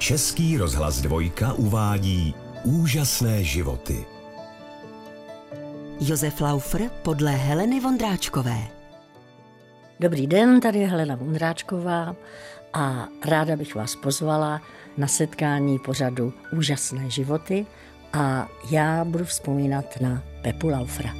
Český rozhlas Dvojka uvádí Úžasné životy. Josef Laufer podle Heleny Vondráčkové. Dobrý den, tady je Helena Vondráčková a ráda bych vás pozvala na setkání pořadu Úžasné životy a já budu vzpomínat na Pepu Laufera.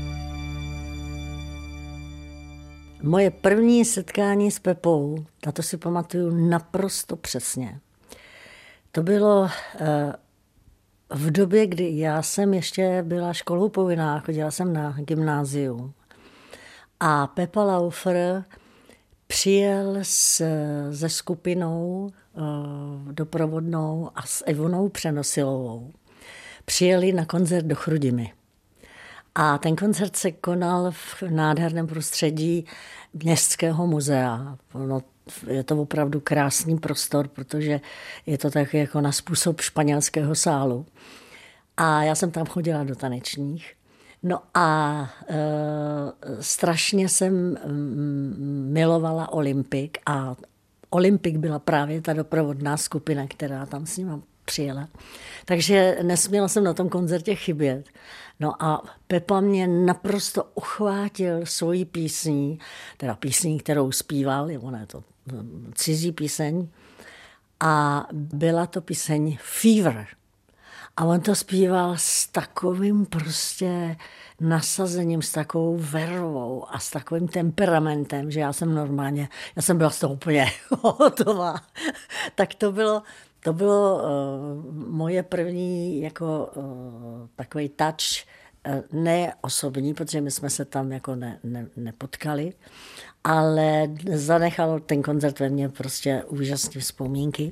Moje první setkání s Pepou, na to si pamatuju naprosto přesně. To bylo v době, kdy já jsem ještě byla školou povinná, chodila jsem na gymnázium. A Pepa Laufer přijel se skupinou doprovodnou a s Ivonou Přenosilovou. Přijeli na koncert do Chrudimi. A ten koncert se konal v nádherném prostředí Městského muzea. Je to opravdu krásný prostor, protože je to tak jako na způsob španělského sálu. A já jsem tam chodila do tanečních. No a strašně jsem milovala Olympik a Olympik byla právě ta doprovodná skupina, která tam s nima přijela. Takže nesměla jsem na tom koncertě chybět. No a Pepa mě naprosto uchvátil svojí písní, teda písní, kterou zpíval, ona je to cizí píseň, a byla to píseň Fever. A on to zpíval s takovým prostě nasazením, s takovou vervou a s takovým temperamentem, že já jsem byla z toho úplně hotová. Tak to bylo moje první jako takový touch, ne osobní, protože my jsme se tam jako nepotkali, ale zanechal ten koncert ve mně prostě úžasné vzpomínky.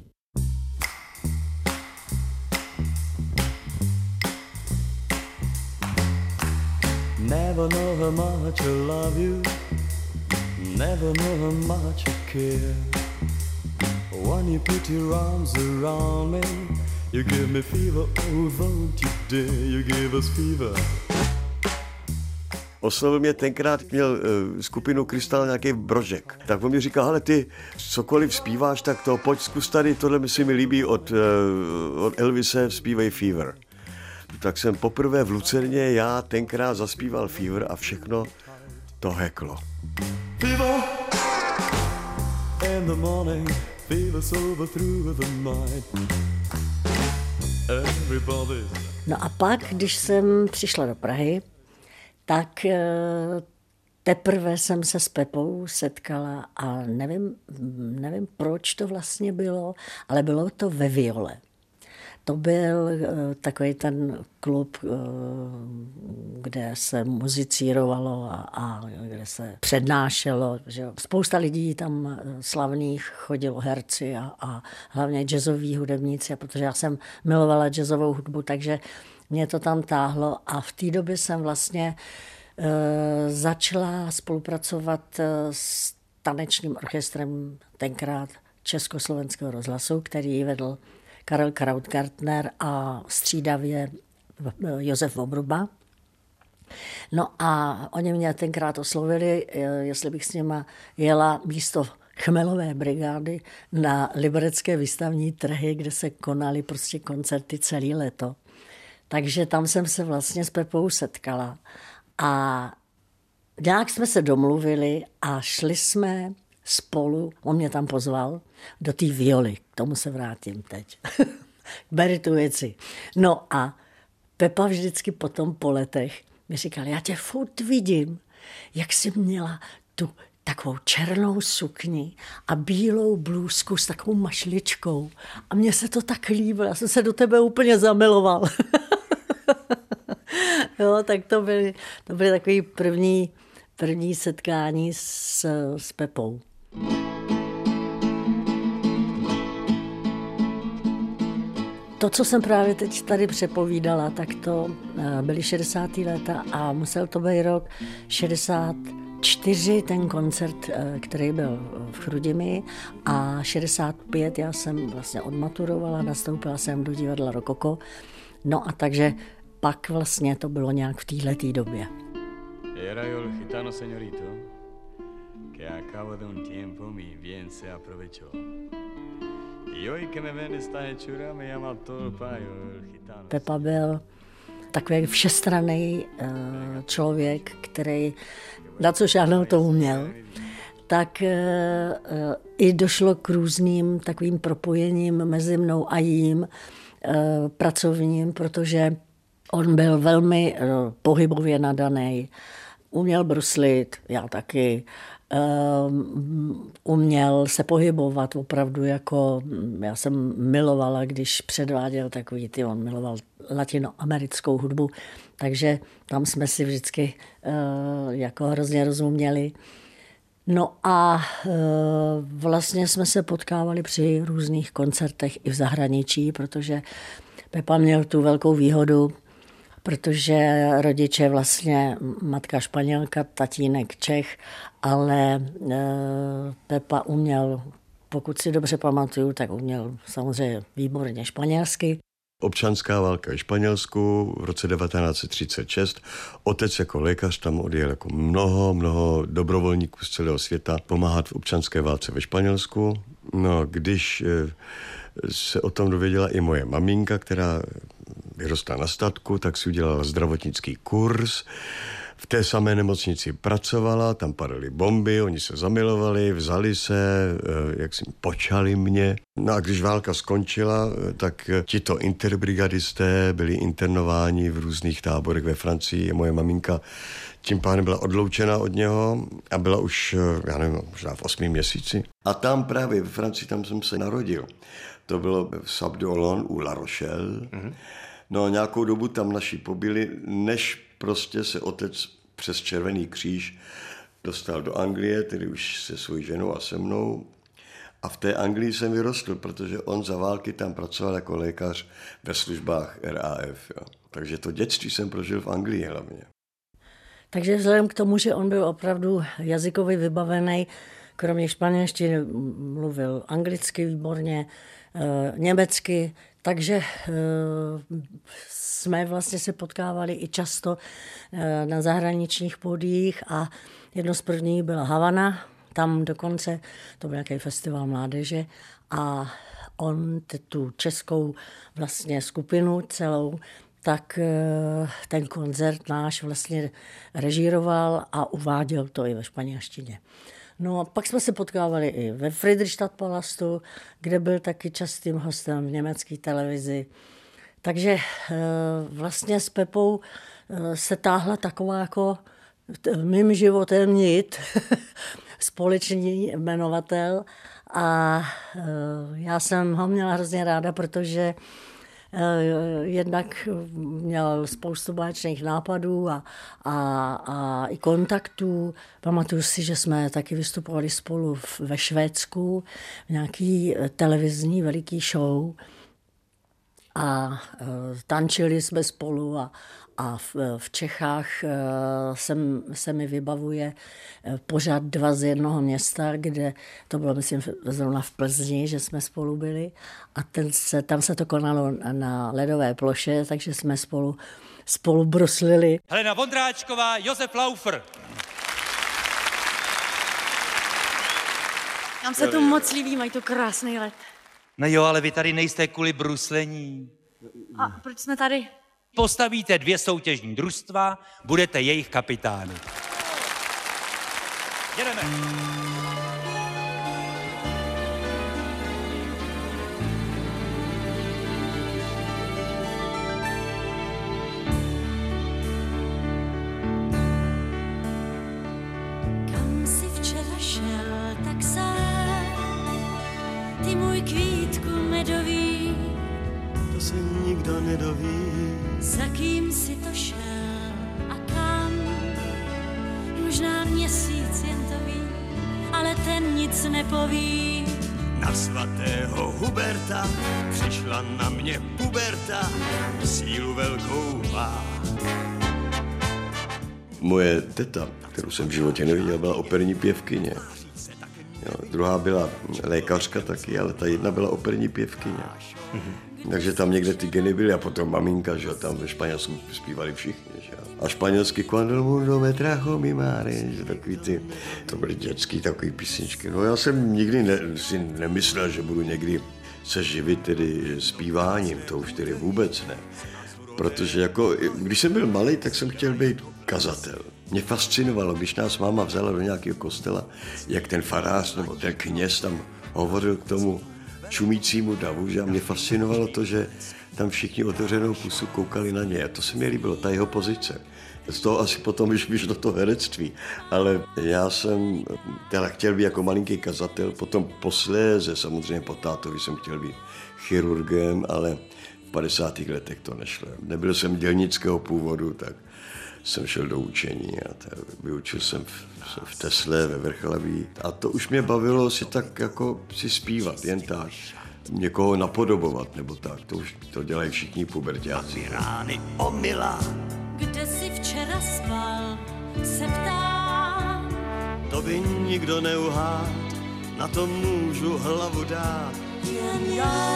Never know how much I love you, never know how much I care. When you put your arms around me, you give me fever, oh don't you dare, you give us fever. Oslovil mě tenkrát, měl skupinu Krystal nějaký Brožek. Tak on mi říkal, hele ty, cokoliv zpíváš, tak to pojď zkus tady, tohle mi si mi líbí od Elvise, zpívej Fever. Tak jsem poprvé v Lucerně já tenkrát zaspíval Fever a všechno to heklo. Fever in the morning, fever's over through the night. Everybody. No a pak, když jsem přišla do Prahy, tak teprve jsem se s Pepou setkala a nevím, proč to vlastně bylo, ale bylo to ve Viole. To byl takový ten klub, kde se muzicírovalo a kde se přednášelo. Že spousta lidí tam slavných chodilo, herci a hlavně jazzoví hudebníci, a protože já jsem milovala jazzovou hudbu, takže mě to tam táhlo a v té době jsem vlastně začala spolupracovat s tanečním orchestrem tenkrát Československého rozhlasu, který vedl Karel Krautgartner a střídavě Josef Vobruba. No a oni mě tenkrát oslovili, jestli bych s nima jela místo Chmelové brigády na liberecké výstavní trhy, kde se konaly prostě koncerty celé léto. Takže tam jsem se vlastně s Pepou setkala a nějak jsme se domluvili a šli jsme spolu, on mě tam pozval, do té Violy, k tomu se vrátím teď, beru tu věci. No a Pepa vždycky potom po letech mi říkal, já tě furt vidím, jak jsi měla tu takovou černou sukni a bílou blůzku s takovou mašličkou a mně se to tak líbilo, já jsem se do tebe úplně zamiloval. Jo, tak to byly takový první setkání s Pepou. To, co jsem právě teď tady přepovídala, tak to byly 60. léta a musel to být rok 64, ten koncert, který byl v Chrudimi, a 65 já jsem vlastně odmaturovala, nastoupila jsem do divadla Rokoko, no a takže pak vlastně to bylo nějak v této době. Era yo el gitano señorito que a cabo de un tiempo mi bien se aprovechó. Pepa byl takový všestranný člověk, který na co žádnou to uměl. Tak i došlo k různým takovým propojením mezi mnou a jím pracovním, protože on byl velmi pohybově nadaný, uměl bruslit, já taky, uměl se pohybovat opravdu jako, já jsem milovala, když předváděl takový, on miloval latinoamerickou hudbu, takže tam jsme si vždycky jako hrozně rozuměli. No a vlastně jsme se potkávali při různých koncertech i v zahraničí, protože Pepa měl tu velkou výhodu, protože rodiče vlastně, matka Španělka, tatínek Čech, ale Pepa uměl, pokud si dobře pamatuju, tak uměl samozřejmě výborně španělsky. Občanská válka ve Španělsku v roce 1936. Otec jako lékař tam odjel jako mnoho dobrovolníků z celého světa pomáhat v občanské válce ve Španělsku. No, když se o tom dověděla i moje maminka, která vyrostla na statku, tak si udělala zdravotnický kurz. V té samé nemocnici pracovala, tam padaly bomby, oni se zamilovali, vzali se, počali mě. No a když válka skončila, tak tito interbrigadisté byli internováni v různých táborech ve Francii. Moje maminka tím pádem byla odloučena od něho a byla už, já nevím, možná v 8. měsíci. A tam právě ve Francii, tam jsem se narodil. To bylo v Sable-d'Olonne u La Rochelle. Mm-hmm. No nějakou dobu tam naši pobyli, než prostě se otec přes Červený kříž dostal do Anglie, tedy už se svou ženou a se mnou. A v té Anglii jsem vyrostl, protože on za války tam pracoval jako lékař ve službách RAF. Jo. Takže to dětství jsem prožil v Anglii hlavně. Takže vzhledem k tomu, že on byl opravdu jazykově vybavený, kromě španělštiny mluvil anglicky výborně, německy, takže jsme vlastně se potkávali i často na zahraničních pódiích a jedno z prvních byla Havana, tam dokonce, to byl nějaký festival mládeže a on tu českou vlastně skupinu celou, tak ten koncert náš vlastně režíroval a uváděl to i ve španělštině. No a pak jsme se potkávali i ve Friedrichstadtpalastu, kde byl taky častým hostem v německé televizi. Takže vlastně s Pepou se táhla taková jako mým životem nit, společný jmenovatel. A já jsem ho měla hrozně ráda, protože jednak měl spoustu báječných nápadů a i kontaktů. Pamatuju si, že jsme taky vystupovali spolu ve Švédsku v nějaký televizní veliký show a tančili jsme spolu a v Čechách se mi vybavuje pořád 2 z jednoho města, kde to bylo, myslím, zrovna v Plzni, že jsme spolu byli a tam se to konalo na ledové ploše, takže jsme spolu bruslili. Helena Vondráčková, Josef Laufer. Nám se tu moc líbí, mají to krásný let. No jo, ale vy tady nejste kvůli bruslení. A proč jsme tady? Postavíte 2 soutěžní družstva, budete jejich kapitány. Jedeme. Kam jsi včera šel, tak sám, ty můj kvítku medový, To se nikdo nedoví. za kým si to šel a kam, možná měsíc jen to ví, ale ten nic nepoví. Na svatého Huberta přišla na mě puberta, sílu velkou má. Moje teta, kterou jsem v životě neviděl, byla operní pěvkyně. Jo, druhá byla lékařka taky, ale ta jedna byla operní pěvkyně. Takže tam někde ty geny byly a potom maminka, že tam ve Španělsku zpívali všichni. Že? A španělsky Cuando el mundo me trajo mi madre, že takový ty, to byly dětský takový písničky. No já jsem nikdy si nemyslel, že budu někdy se živit tedy zpíváním, to už tedy vůbec ne. Protože jako, když jsem byl malý, tak jsem chtěl být kazatel. Mě fascinovalo, když nás máma vzala do nějakého kostela, jak ten farář nebo ten kněz tam hovořil k tomu čumícímu davu, že a mě fascinovalo to, že tam všichni otevřenou pusu koukali na ně a to se mi líbilo, ta jeho pozice. Z toho asi potom už do toho herectví, ale já jsem teda chtěl být jako malinký kazatel, potom posléze, samozřejmě po tátovi jsem chtěl být chirurgem, ale v 50. letech to nešlo. Nebyl jsem dělnického původu, tak jsem šel do učení a vyučil jsem v Tesle, ve Vrchlaví a to už mě bavilo si tak jako si zpívat, jen tak. Někoho napodobovat nebo tak, to už to dělají všichni puberťáci. Rány omyla, Kde jsi včera spal, se ptám. to by nikdo neuhád, na to můžu hlavu dát. Jen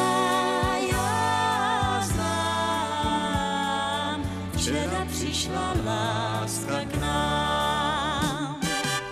já znám, včera přišla láska k nám.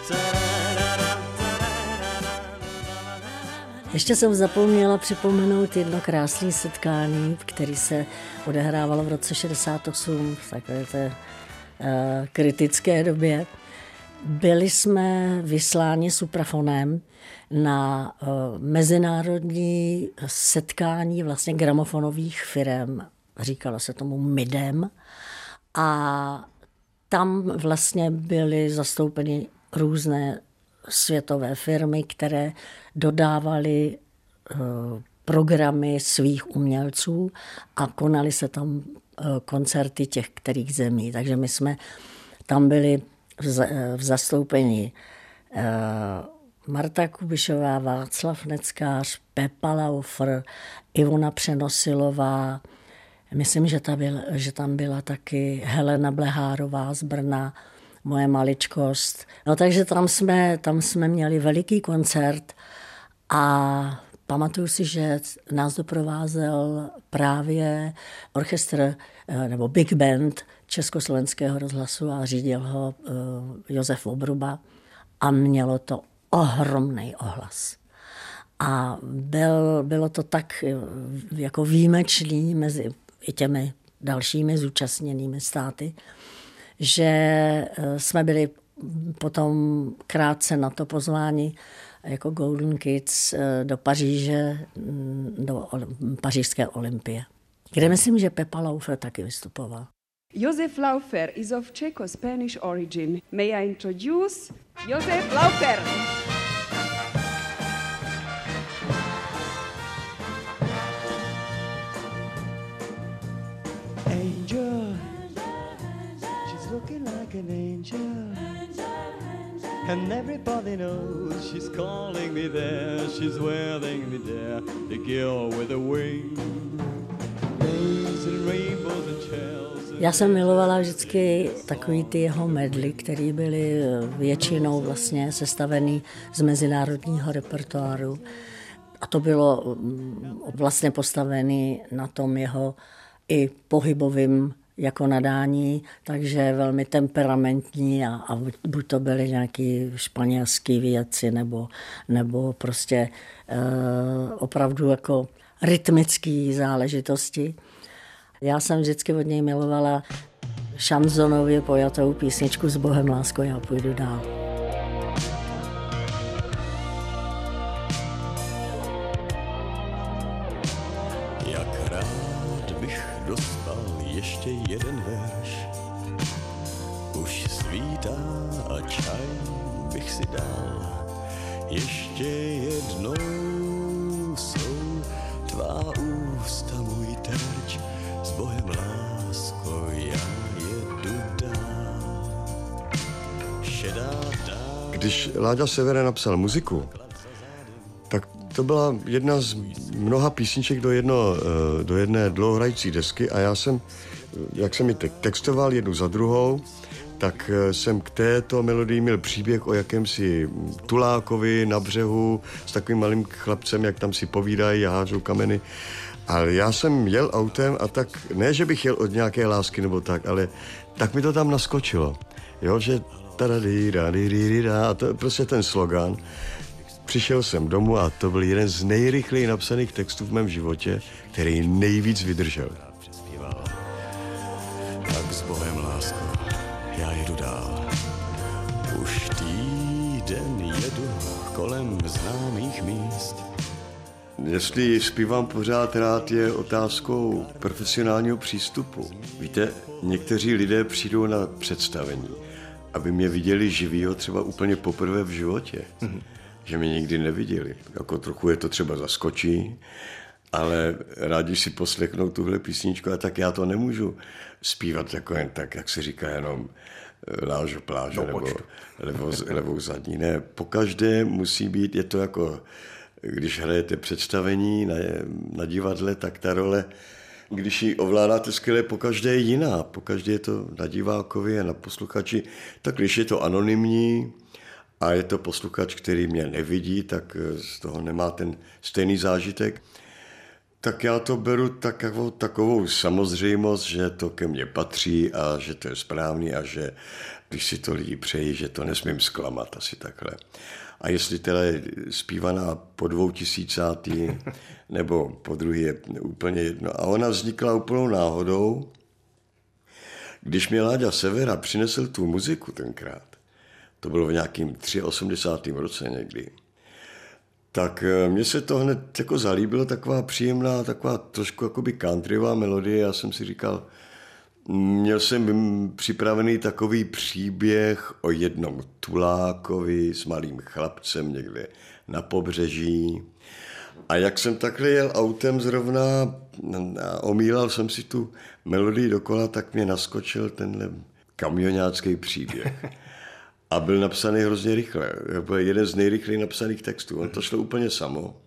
Ještě jsem zapomněla připomenout jedno krásné setkání, které se odehrávalo v roce 68, v takové té kritické době. Byli jsme vysláni suprafonem na mezinárodní setkání vlastně gramofonových firem, říkalo se tomu MIDem, a tam vlastně byly zastoupeny různé světové firmy, které dodávaly programy svých umělců a konaly se tam koncerty těch kterých zemí. Takže my jsme tam byli v zastoupení Marta Kubišová, Václav Neckář, Pepa Laufer, Ivona Přenosilová, myslím, že tam byla taky Helena Blehárová z Brna, moje maličkost. No takže tam jsme měli veliký koncert a pamatuju si, že nás doprovázel právě orchestr nebo big band Československého rozhlasu a řídil ho Josef Vobruba a mělo to ohromný ohlas. A bylo to tak jako výjimečný mezi i těmi dalšími zúčastněnými státy, že jsme byli potom krátce na to pozváni jako Golden Kids do Paříže, do pařížské olympie, kde myslím, že Pepa Laufer taky vystupoval. Josef Laufer is of Czech-Spanish origin. May I introduce Josef Laufer? Angel, she's looking like an angel, and everybody knows she's calling me there, she's wearing me there, the girl with the wing, rainbows and rainbows and shells. Já jsem milovala vždycky takový ty jeho medly, které byly většinou vlastně sestavený z mezinárodního repertoáru. A to bylo vlastně postavené na tom jeho i pohybovým jako nadání, takže velmi temperamentní a buď to byly nějaký španělský věci nebo prostě opravdu jako rytmické záležitosti. Já jsem vždycky od něj milovala šanzonově pojatou písničku S Bohem, lásko, já půjdu dál. Jak rád bych dostal ještě jeden verš, už svítá a čaj bych si dal, ještě jednou jsou tvá ústa můj terč, s Bohem, lásko, já jedu dál. Šedá dál. Když Láďa Severa napsal muziku, tak to byla jedna z mnoha písniček do jedné dlouhohrající desky a já jsem, jak jsem ji textoval jednu za druhou, tak jsem k této melodii měl příběh o jakémsi tulákovi na břehu s takovým malým chlapcem, jak tam si povídají a hážou kameny. Ale já jsem jel autem a tak, ne, že bych jel od nějaké lásky nebo tak, ale tak mi to tam naskočilo. Jo, že a to je prostě ten slogan. Přišel jsem domů a to byl jeden z nejrychleji napsaných textů v mém životě, který nejvíc vydržel. Tak s Bohem, lásko, já jedu dál. Už týden jedu kolem známých míst. Jestli zpívám pořád rád, je otázkou profesionálního přístupu. Víte, někteří lidé přijdou na představení, aby mě viděli živýho třeba úplně poprvé v životě. Že mě nikdy neviděli. Jako trochu je to třeba zaskočí, ale rádi si poslechnou tuhle písničku a tak já to nemůžu zpívat jako jen tak, jak se říká, jenom lážo pláže nebo levou zadní. Ne, pokaždé musí být, je to jako, když hrajete představení na divadle, tak ta role, když ji ovládáte skvěle, pokaždé je jiná. Pokaždé je to na divákovi a na posluchači. Tak když je to anonymní, a je to posluchač, který mě nevidí, tak z toho nemá ten stejný zážitek. Tak já to beru takovou samozřejmost, že to ke mně patří a že to je správný a že když si to lidi přejí, že to nesmím zklamat asi takhle. A jestli teda je zpívaná po 2000. nebo po druhé je úplně jedno. A ona vznikla úplnou náhodou, když mě Láďa Severa přinesl tu muziku tenkrát. To bylo v nějakým 83. roce někdy. Tak mně se to hned jako zalíbilo, taková příjemná, taková trošku jakoby countryová melodie. Já jsem si říkal, měl jsem připravený takový příběh o jednom tulákovi s malým chlapcem někde na pobřeží. A jak jsem takhle jel autem zrovna a omílal jsem si tu melodii dokola, tak mě naskočil tenhle kamionácký příběh. A byl napsaný hrozně rychle. Byl jeden z nejrychleji napsaných textů. On to šlo úplně samo.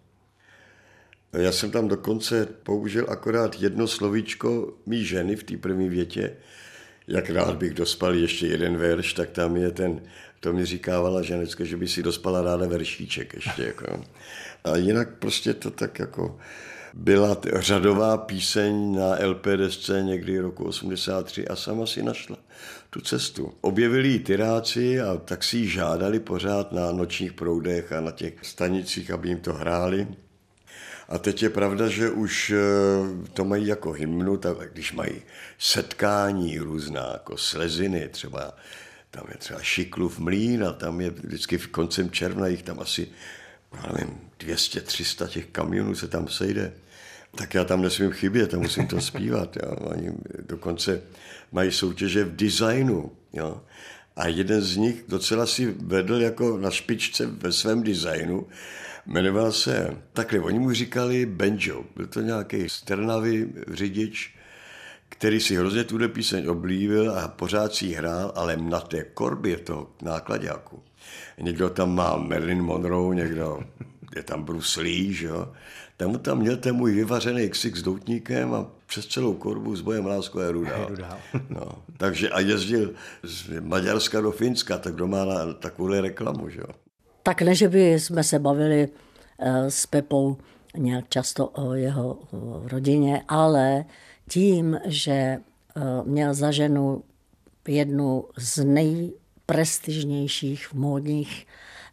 Já jsem tam dokonce použil akorát jedno slovíčko mý ženy v té první větě. Jak rád bych dospal ještě jeden verš, tak tam je to mi říkávala ženecka, že by si dospala ráda veršíček ještě. Jako. A jinak prostě to tak jako byla řadová píseň na LP desce někdy roku 83 a sama si našla tu cestu. Objevili ji tyráci a tak si ji žádali pořád na nočních proudech a na těch stanicích, aby jim to hráli. A teď je pravda, že už to mají jako hymnu, tak když mají setkání různá, jako sleziny, třeba tam je třeba Šiklův mlýn a tam je vždycky v koncem června jich tam asi, já nevím, 200-300 těch kamionů se tam sejde. Tak já tam nesmím chybět a musím to zpívat. Jo. Oni dokonce mají soutěže v designu. Jo. A jeden z nich docela si vedl jako na špičce ve svém designu. Jmenoval se, takhle, oni mu říkali Benjo. Byl to nějaký z Trnavy řidič, který si hrozně tuhle píseň oblíbil a pořád si ji hrál, ale na té korbě toho nákladáku. Někdo tam má Marilyn Monroe, někdo je tam Bruce Lee, že jo. Tam měl ten můj vyvařený ksik s doutníkem a přes celou korbu s Bojem láskou a jedu dál. No, takže a jezdil z Maďarska do Finska, tak kdo má na takovouhle reklamu, že jo. Tak ne, že by jsme se bavili s Pepou nějak často o jeho rodině, ale tím, že měl za ženu jednu z nejprestižnějších módních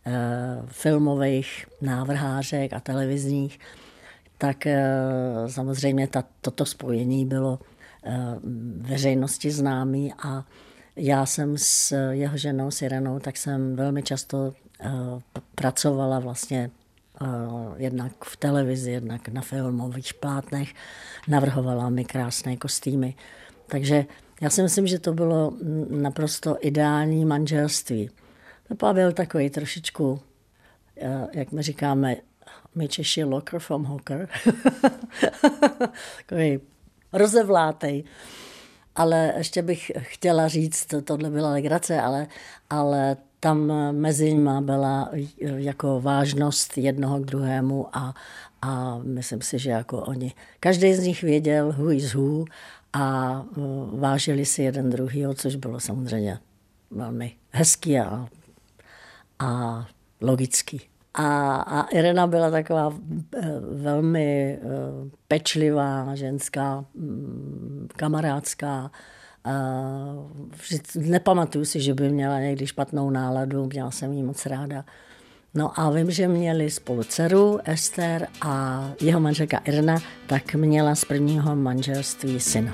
filmových návrhářek a televizních, tak samozřejmě toto spojení bylo veřejnosti známý a já jsem s jeho ženou, s Irenou, tak jsem velmi často pracovala vlastně jednak v televizi, jednak na filmových plátnech, navrhovala mi krásné kostýmy. Takže já si myslím, že to bylo naprosto ideální manželství. Pepa byl takový trošičku, jak my říkáme, my Češi locker from hooker. Takový rozevlátej. Ale ještě bych chtěla říct, tohle byla legrace, ale tam mezi nimi byla jako vážnost jednoho k druhému a myslím si, že jako oni, každý z nich věděl who is who a vážili si jeden druhýho, což bylo samozřejmě velmi hezký a logický. A Irena byla taková velmi pečlivá ženská, kamarádská. Nepamatuju si, že by měla někdy špatnou náladu, měla jsem jí moc ráda. No a vím, že měli spolu dceru Ester a jeho manželka Irena, tak měla z prvního manželství syna.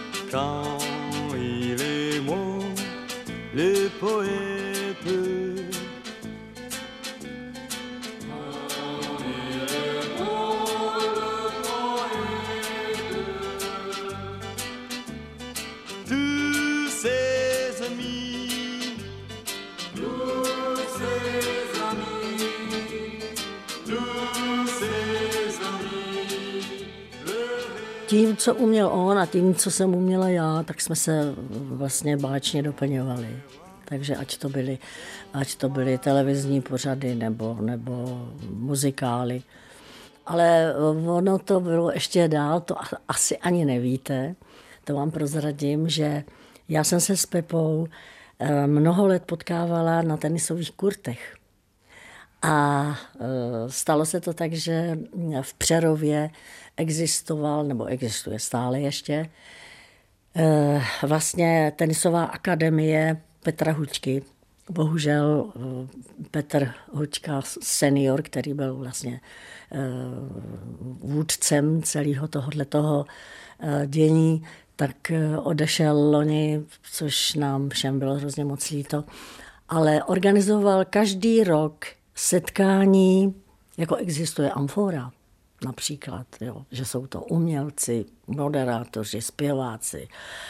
Tím, co uměl on a tím, co jsem uměla já, tak jsme se vlastně báječně doplňovali. Takže ať to byly televizní pořady nebo muzikály. Ale ono to bylo ještě dál, to asi ani nevíte. To vám prozradím, že já jsem se s Pepou mnoho let potkávala na tenisových kurtech. A stalo se to tak, že v Přerově existoval, nebo existuje stále ještě, vlastně tenisová akademie Petra Huďky. Bohužel Petr Huďka senior, který byl vlastně vůdcem celého tohoto dění, tak odešel loni, což nám všem bylo hrozně moc líto, ale organizoval každý rok setkání, jako existuje Amfora například, jo, že jsou to umělci, moderátoři, zpěváci,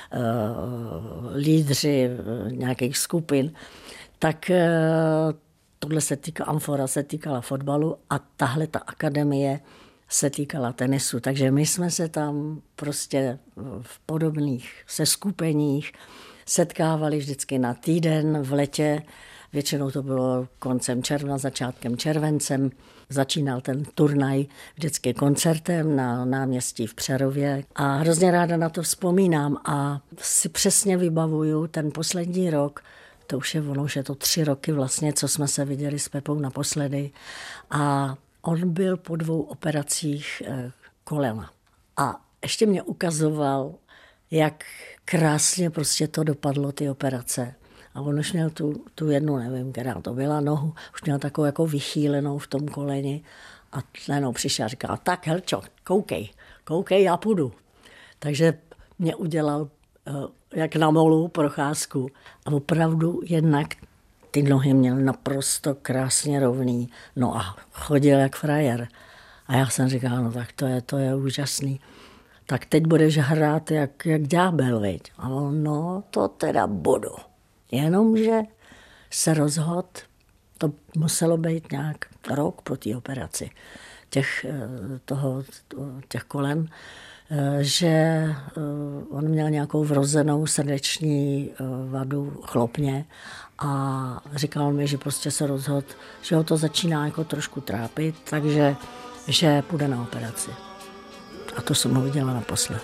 lídři nějakých skupin, tak tohle Amfora se týkala fotbalu a tahle ta akademie se týkala tenisu. Takže my jsme se tam prostě v podobných seskupeních setkávali vždycky na týden v letě. Většinou to bylo koncem června, začátkem červencem. Začínal ten turnaj vždycky koncertem na náměstí v Přerově a hrozně ráda na to vzpomínám a si přesně vybavuju ten poslední rok, to už je to 3 roky vlastně, co jsme se viděli s Pepou naposledy a on byl po 2 operacích kolena a ještě mě ukazoval, jak krásně prostě to dopadlo, ty operace. A on už měl tu jednu, nevím, která to byla, nohu, už měl takovou jako vychýlenou v tom koleni a najednou přišel a říkal, tak Helčo, koukej, já půjdu. Takže mě udělal jak na molu procházku a opravdu jednak ty nohy měl naprosto krásně rovný, no a chodil jak frajer. A já jsem říkal, no tak to je úžasný. Tak teď budeš hrát jak ďábel, viď? A on, no to teda budu. Jenomže se rozhodl, to muselo být nějak rok po té operaci těch kolen, že on měl nějakou vrozenou srdeční vadu chlopně a říkal mi, že prostě se rozhodl, že ho to začíná jako trošku trápit, takže že půjde na operaci. A to jsem ho viděla naposled.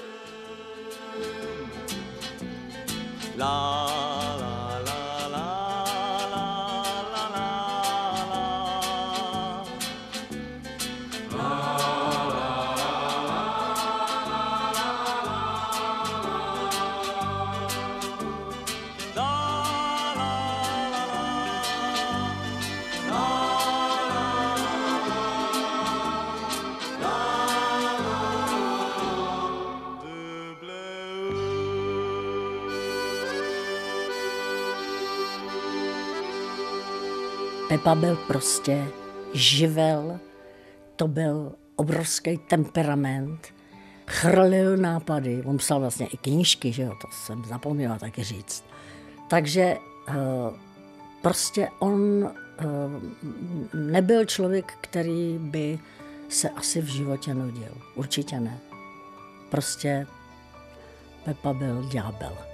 Pepa byl prostě živel, to byl obrovský temperament, chrlil nápady, on psal vlastně i knížky, že jo, to jsem zapomněla taky říct. Takže prostě on nebyl člověk, který by se asi v životě nudil, určitě ne. Prostě Pepa byl ďábel.